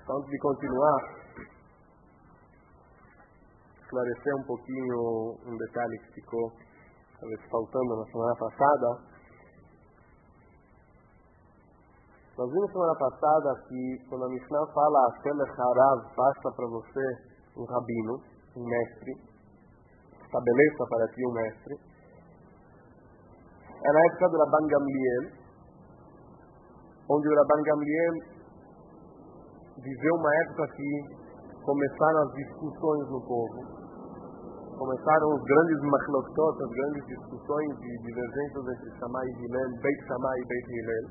Então, antes de continuar, esclarecer um pouquinho um detalhe que ficou talvez faltando na semana passada. Nós vimos semana passada que quando a Mishnah fala Selech Harav, basta para você um rabino, um mestre, estabeleça para ti um mestre. É na época do Rabban Gamliel, onde o Rabban Gamliel viveu uma época que começaram as discussões no povo. Começaram os grandes machloktot, as grandes discussões de divergências entre Shammai e Hillel, Beit Shammai e Beit Hillel.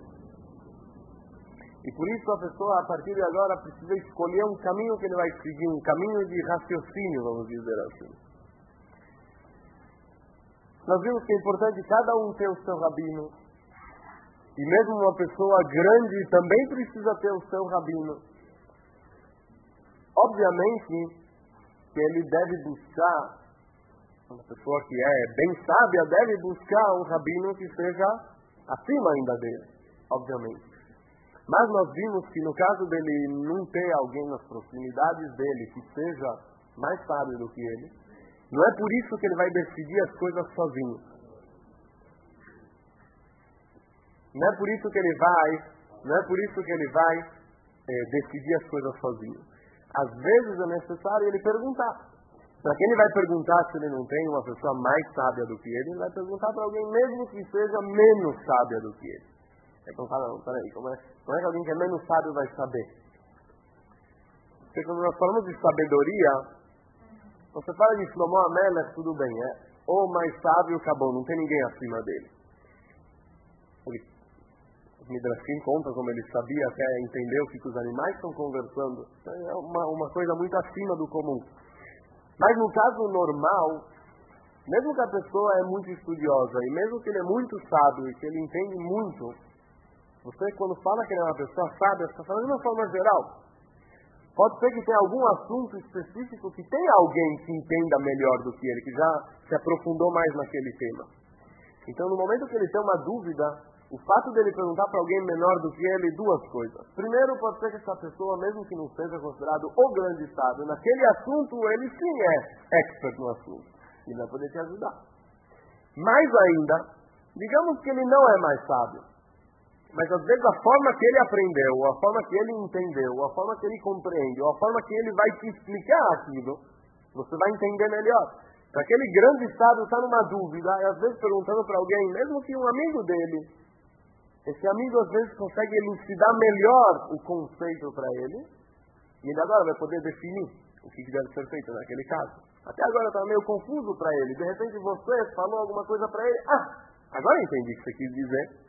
E por isso a pessoa, a partir de agora, precisa escolher um caminho que ele vai seguir, um caminho de raciocínio, vamos dizer assim. Nós vimos que é importante cada um ter o seu rabino. E mesmo uma pessoa grande também precisa ter o seu rabino. Obviamente que ele deve buscar, uma pessoa que é bem sábia deve buscar um rabino que seja acima ainda dele, obviamente. Mas nós vimos que no caso dele não ter alguém nas proximidades dele que seja mais sábio do que ele, não é por isso que ele vai decidir as coisas sozinho. Não é por isso que ele vai decidir as coisas sozinho. Às vezes é necessário ele perguntar. Para quem ele vai perguntar se ele não tem uma pessoa mais sábia do que ele vai perguntar para alguém mesmo que seja menos sábia do que ele. É como fala, não, peraí, como é que alguém que é menos sábio vai saber? Porque quando nós falamos de sabedoria, você fala de Shlomo HaMelech, tudo bem, o mais sábio, acabou, não tem ninguém acima dele. Os Midrashim contam como ele sabia até entender o que os animais estão conversando. É uma coisa muito acima do comum. Mas no caso normal, mesmo que a pessoa é muito estudiosa, e mesmo que ele é muito sábio, e que ele entende muito, você quando fala que ele é uma pessoa sábia, você está falando de uma forma geral. Pode ser que tenha algum assunto específico que tenha alguém que entenda melhor do que ele, que já se aprofundou mais naquele tema. Então no momento que ele tem uma dúvida, o fato dele perguntar para alguém menor do que ele, duas coisas. Primeiro, pode ser que essa pessoa, mesmo que não seja considerado o grande sábio, naquele assunto, ele sim é expert no assunto. Ele vai poder te ajudar. Mais ainda, digamos que ele não é mais sábio. Mas às vezes a forma que ele aprendeu, ou a forma que ele entendeu, ou a forma que ele compreende, ou a forma que ele vai te explicar aquilo, você vai entender melhor. Aquele grande sábio está numa dúvida, e às vezes perguntando para alguém, mesmo que um amigo dele, esse amigo às vezes consegue elucidar melhor o conceito para ele, e ele agora vai poder definir o que deve ser feito naquele caso. Até agora estava meio confuso para ele, de repente você falou alguma coisa para ele, agora eu entendi o que você quis dizer.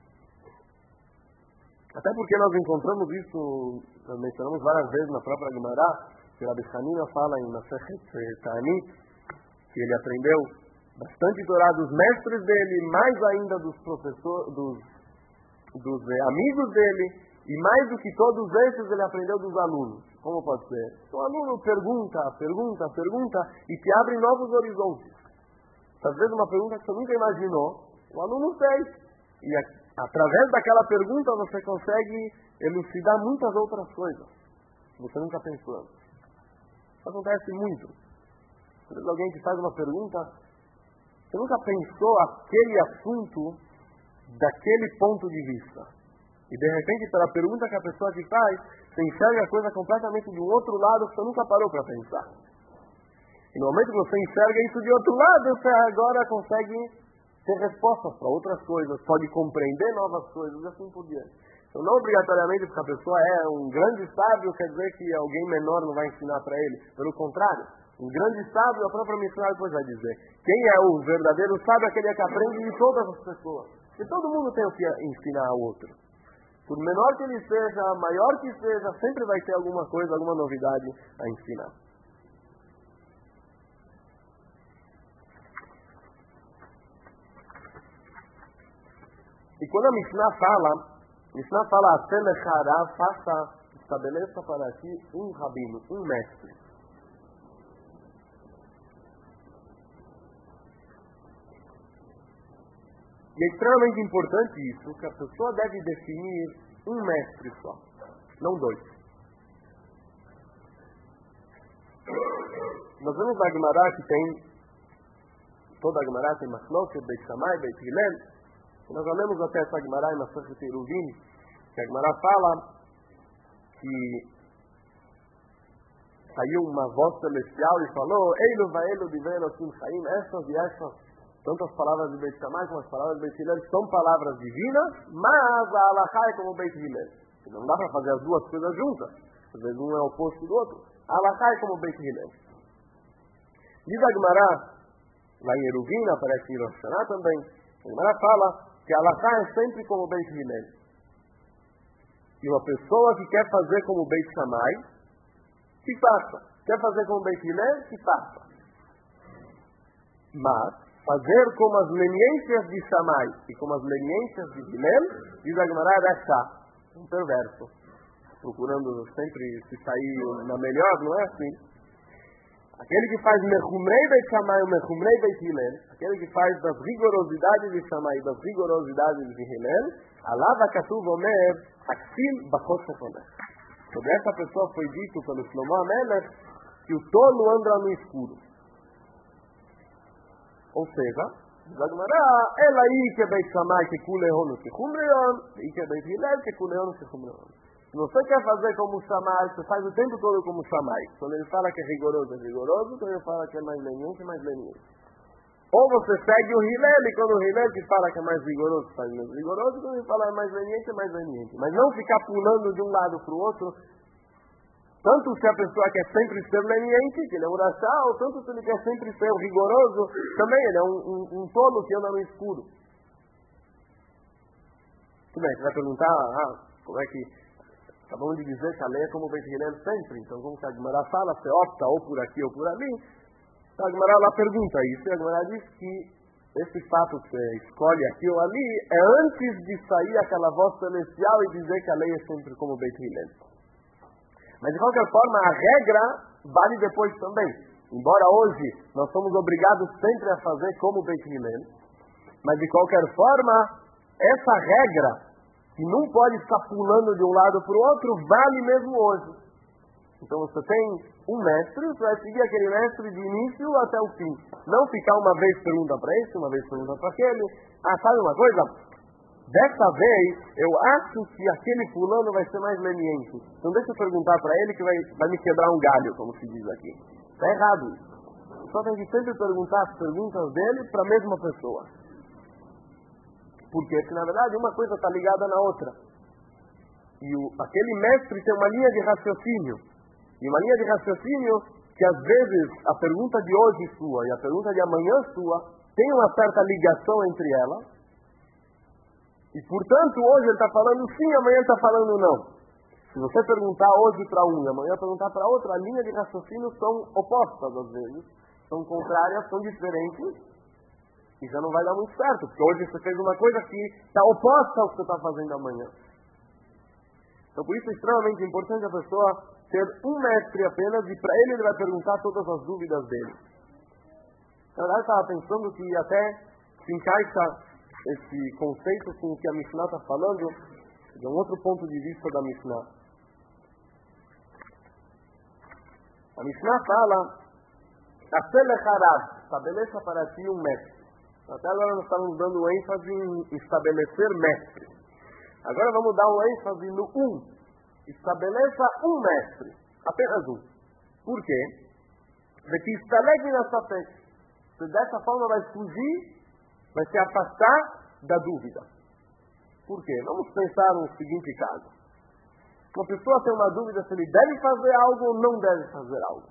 Até porque nós encontramos isso, mencionamos várias vezes na própria Gemara, que Rabi Hanina fala em Masechet Ta'anit, que ele aprendeu bastante Torá dos mestres dele, mais ainda dos professores, dos amigos dele, e mais do que todos esses ele aprendeu dos alunos. Como pode ser? O aluno pergunta, e te abre novos horizontes. Às vezes uma pergunta que você nunca imaginou, o aluno fez. E através daquela pergunta você consegue elucidar muitas outras coisas que você nunca pensou antes. Isso acontece muito. Às vezes alguém que faz uma pergunta, você nunca pensou aquele assunto daquele ponto de vista. E de repente, pela pergunta que a pessoa te faz, você enxerga a coisa completamente de um outro lado que você nunca parou para pensar. E no momento que você enxerga isso de outro lado, você agora consegue ter respostas para outras coisas, pode compreender novas coisas e assim por diante. Então não obrigatoriamente porque a pessoa é um grande sábio quer dizer que alguém menor não vai ensinar para ele. Pelo contrário, um grande sábio, a própria Mishnah depois vai dizer, quem é o verdadeiro sábio é aquele que aprende de todas as pessoas. E todo mundo tem o que ensinar ao outro. Por menor que ele seja, maior que seja, sempre vai ter alguma coisa, alguma novidade a ensinar. E quando a Mishnah fala, estabeleça para ti um rabino, um mestre. E é extremamente importante isso, que a pessoa deve definir um mestre só, não dois. Nós vemos na Gemara que tem, toda a Gemara tem Machloket, Beit Shammai, Beit Hillel. Nós lemos até essa Gemara em Masechet Eruvin, que a Gemara fala que saiu uma voz celestial e falou: Eilu vaelu divrei Elokim chaim, essas e essas, tanto as palavras de Beit Shammai como as palavras de Beit Hillel são palavras divinas, mas a Halachá é como Beit Hillel. Não dá para fazer as duas coisas juntas. Às vezes um é o oposto do outro. A Halachá é como Beit Hillel. Diz a Gemara, lá em Eruvin, aparece em Rosh Hashanah também, a Gemara fala que a Halachá é sempre como Beit Hillel. E uma pessoa que quer fazer como Beit Shammai, que faça. Quer fazer como Beit Hillel, que faça. Mas, fazer como as leniências de Shammai e como as leniências de Hillel, diz a Gemara, é Rachá, um perverso. Procurando sempre se sair na melhor, não é assim? Aquele que faz Mechumrei Beit Shammai e Mechumrei Beit Hillel, aquele que faz das rigorosidades de Shammai e das rigorosidades de Hillel, Alava Katuv Omer, Haksil Bakot Shekonech. Sobre essa pessoa foi dito pelo Shlomo Amelech que o tolo anda no escuro. Ou seja, diz a Gemara, ela aí que Beit Shammai que Kulehon o Shechumreon, e que Beit Hillel que Kulehon o Shechumreon. Se você quer fazer como Shammai, você faz o tempo todo como Shammai. Quando ele fala que é rigoroso, quando ele fala que é mais leniente, é mais leniente. Ou você segue o Hillel, e quando o Hillel que fala que é mais rigoroso, faz mais rigoroso, quando ele fala que é mais leniente, é mais leniente. Mas não ficar pulando de um lado para o outro, tanto se a pessoa quer sempre ser leniente, que ele é um rachá, ou tanto se ele quer sempre ser rigoroso, também ele é um tolo que anda no escuro. Tudo bem, você vai perguntar, como é que... Acabamos de dizer que a lei é como o Beit Hillel sempre, então como que a Gemara fala, você opta ou por aqui ou por ali, a Gemara lá pergunta isso, e a Gemara diz que esse fato que você escolhe aqui ou ali é antes de sair aquela voz celestial e dizer que a lei é sempre como o Beit Hillel. Mas de qualquer forma, a regra vale depois também. Embora hoje nós somos obrigados sempre a fazer como o Beit Hillel, mas de qualquer forma, essa regra que não pode ficar pulando de um lado para o outro, vale mesmo hoje. Então você tem um mestre, você vai seguir aquele mestre de início até o fim. Não ficar uma vez pergunta para esse, uma vez pergunta para aquele. Sabe uma coisa? Dessa vez, eu acho que aquele fulano vai ser mais leniente. Então deixa eu perguntar para ele que vai me quebrar um galho, como se diz aqui. Está errado isso. Só tem que sempre perguntar as perguntas dele para a mesma pessoa. Por quê? Porque, na verdade, uma coisa está ligada na outra. E aquele mestre tem uma linha de raciocínio. E uma linha de raciocínio que, às vezes, a pergunta de hoje sua e a pergunta de amanhã sua tem uma certa ligação entre elas. E, portanto, hoje ele está falando sim, amanhã ele está falando não. Se você perguntar hoje para um e amanhã perguntar para outro, a linha de raciocínio são opostas, às vezes. São contrárias, são diferentes. E já não vai dar muito certo, porque hoje você fez uma coisa que está oposta ao que você está fazendo amanhã. Então, por isso é extremamente importante a pessoa ter um mestre apenas e para ele vai perguntar todas as dúvidas dele. Na verdade, eu estava pensando que até se encaixa esse conceito com o que a Mishnah está falando de um outro ponto de vista da Mishnah. A Mishnah fala: estabeleça para ti um mestre. Até agora nós estamos dando ênfase em estabelecer mestre. Agora vamos dar ênfase no Estabeleça um mestre. Apenas um. Por quê? Porque estalegue nessa fé. Você dessa forma vai fugir, vai se afastar da dúvida. Por quê? Vamos pensar no seguinte caso. Uma pessoa tem uma dúvida se ele deve fazer algo ou não deve fazer algo.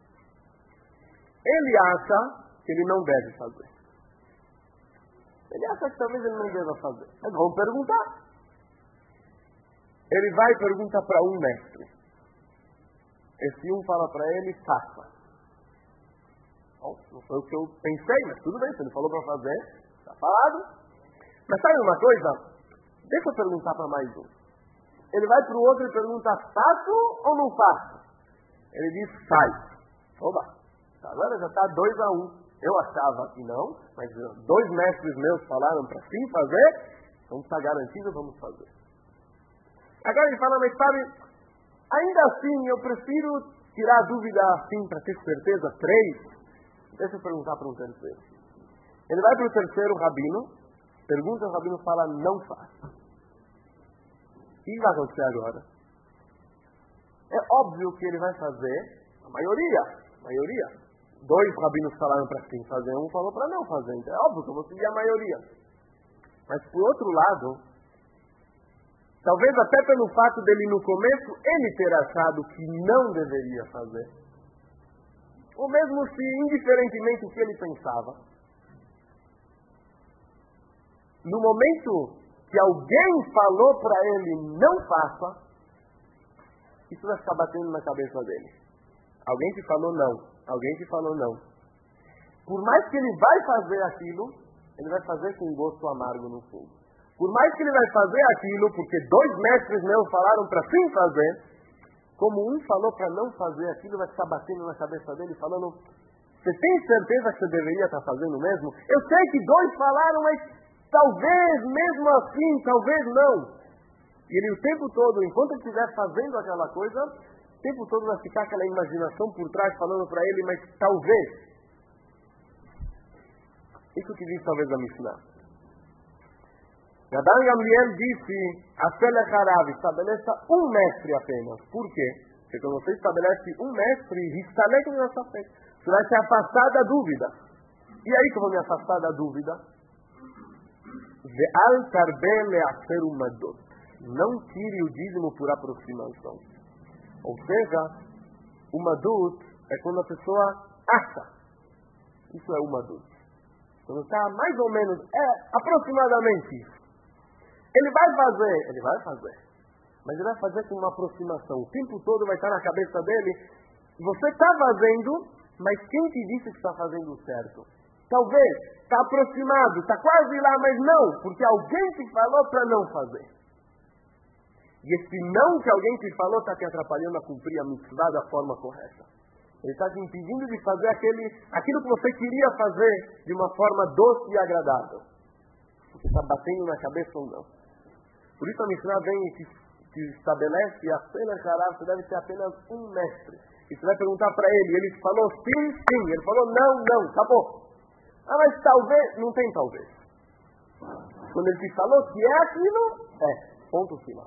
Ele acha que ele não deve fazer. Ele acha que talvez ele não deva fazer. Mas vamos perguntar. Ele vai e pergunta para um mestre. Esse um fala para ele, faça. Bom, não foi o que eu pensei, mas tudo bem, se ele falou para fazer, está falado. Mas sabe uma coisa? Deixa eu perguntar para mais um. Ele vai para o outro e pergunta, faço ou não faço? Ele diz, faz. Oba, agora já está 2-1. Eu achava que não, mas 2 mestres meus falaram para sim fazer, então está garantido, vamos fazer. Agora ele fala, mas sabe, ainda assim eu prefiro tirar a dúvida assim para ter certeza? 3. Deixa eu perguntar para um terceiro. Ele vai para o terceiro rabino, pergunta, o rabino fala, não faça. O que vai acontecer agora? É óbvio que ele vai fazer, a maioria. 2 rabinos falaram para sim fazer, um falou para não fazer. Então é óbvio que eu vou seguir a maioria. Mas por outro lado, talvez até pelo fato dele no começo, ele ter achado que não deveria fazer. Ou mesmo se indiferentemente o que ele pensava. No momento que alguém falou para ele não faça, isso vai ficar batendo na cabeça dele. Alguém te falou não. Por mais que ele vai fazer aquilo, ele vai fazer com gosto amargo no fundo. Por mais que ele vai fazer aquilo, porque 2 mestres meus falaram para sim fazer, como um falou para não fazer aquilo, vai ficar batendo na cabeça dele, falando, você tem certeza que você deveria estar fazendo mesmo? Eu sei que 2 falaram, mas talvez mesmo assim, talvez não. E ele o tempo todo, enquanto ele estiver fazendo aquela coisa, o tempo todo vai ficar aquela imaginação por trás, falando para ele, mas talvez. Isso que diz talvez a Mishnah. Rabban Gamliel disse, estabeleça um mestre apenas. Por quê? Porque quando você estabelece um mestre, você vai se afastar da dúvida. E aí que eu vou me afastar da dúvida? Não tire o dízimo por aproximação. Ou seja, o madut é quando a pessoa acha. Isso é o madut. Quando está mais ou menos, aproximadamente isso. Ele vai fazer. Mas ele vai fazer com uma aproximação. O tempo todo vai estar na cabeça dele. Você está fazendo, mas quem te disse que está fazendo certo? Talvez, está aproximado, está quase lá, mas não, porque alguém te falou para não fazer. E esse não que alguém te falou está te atrapalhando a cumprir a mitzvah da forma correta. Ele está te impedindo de fazer aquilo que você queria fazer de uma forma doce e agradável. Você está batendo na cabeça ou não. Por isso a Mishnah vem e te estabelece apenas Harav, você deve ser apenas um mestre. E você vai perguntar para ele falou sim, sim. Ele falou não, acabou. Mas talvez, não tem talvez. Quando ele te falou que é aquilo, ponto final.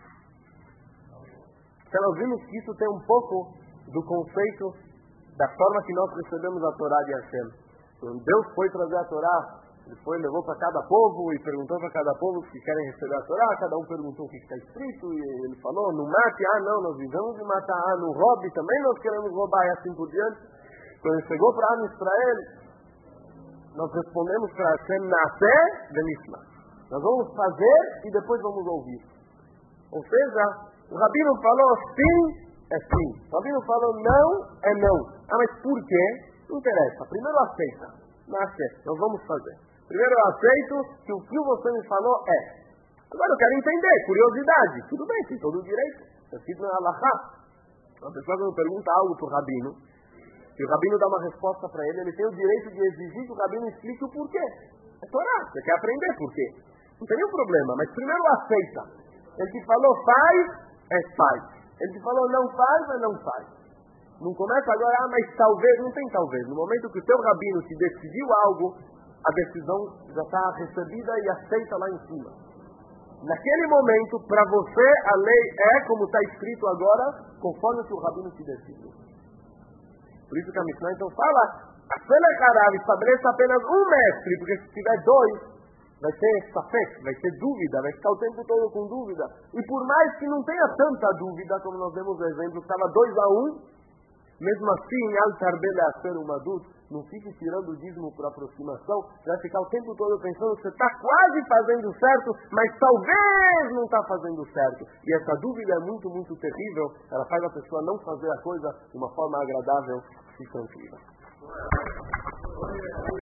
Então nós vimos que isso tem um pouco do conceito da forma que nós recebemos a Torá de Hashem. Quando Deus foi trazer a Torá, ele levou para cada povo e perguntou para cada povo que querem receber a Torá, cada um perguntou o que está escrito, e ele falou, não mate, não, nós vivemos de matar, não roube, também nós queremos roubar, e assim por diante. Quando ele chegou para Israel, nós respondemos para Hashem, Naseh de Mishnah. Nós vamos fazer e depois vamos ouvir. Ou seja, o Rabino falou sim, é sim. O Rabino falou não, é não. Mas por quê? Não interessa. Primeiro aceita. Naseh, nós vamos fazer. Primeiro eu aceito que o que você me falou é. Agora eu quero entender, curiosidade. Tudo bem, tem todo o direito. Está escrito na Halachá. Uma pessoa quando pergunta algo para o Rabino, e o Rabino dá uma resposta para ele, ele tem o direito de exigir que o Rabino explique o porquê. É Torá, você quer aprender por quê. Não tem nenhum problema, mas primeiro aceita. Ele te falou faz, faz. Ele te falou não faz, não faz. Não começa agora, mas talvez, não tem talvez. No momento que o teu Rabino te decidiu algo, a decisão já está recebida e aceita lá em cima. Naquele momento, para você, a lei é, como está escrito agora, conforme o que o Rabino te decidiu. Por isso que a Mishnah então fala, estabeleça apenas um mestre, porque se tiver 2, vai ter safek, vai ter dúvida, vai ficar o tempo todo com dúvida. E por mais que não tenha tanta dúvida, como nós vemos o exemplo, estava 2-1, mesmo assim, al-tarbele uma adulto, não fique tirando o dízimo por aproximação, vai ficar o tempo todo pensando que você está quase fazendo certo, mas talvez não está fazendo certo. E essa dúvida é muito, muito terrível, ela faz a pessoa não fazer a coisa de uma forma agradável e tranquila.